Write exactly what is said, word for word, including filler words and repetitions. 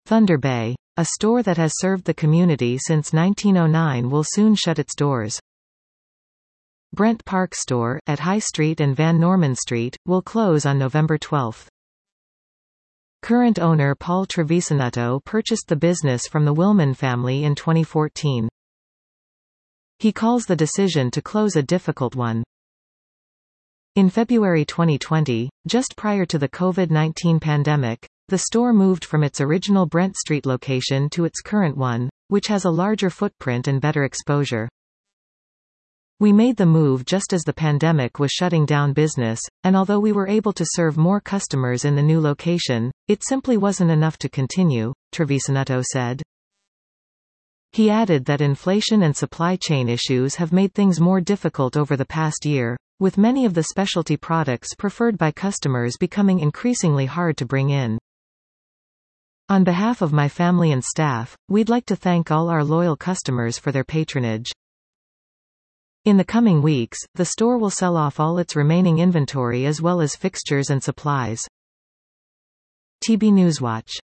Thunder Bay, a store that has served the community since nineteen oh nine, will soon shut its doors. Brent Park Store, at High Street and Van Norman Street, will close on November twelfth. Current owner Paul Trevisanutto purchased the business from the Willman family in twenty fourteen. He calls the decision to close a difficult one. In February twenty twenty, just prior to the COVID nineteen pandemic, the store moved from its original Brent Street location to its current one, which has a larger footprint and better exposure. We made the move just as the pandemic was shutting down business, and although we were able to serve more customers in the new location, it simply wasn't enough to continue, Trevisanutto said. He added that inflation and supply chain issues have made things more difficult over the past year, with many of the specialty products preferred by customers becoming increasingly hard to bring in. On behalf of my family and staff, we'd like to thank all our loyal customers for their patronage. In the coming weeks, the store will sell off all its remaining inventory as well as fixtures and supplies. T B Newswatch.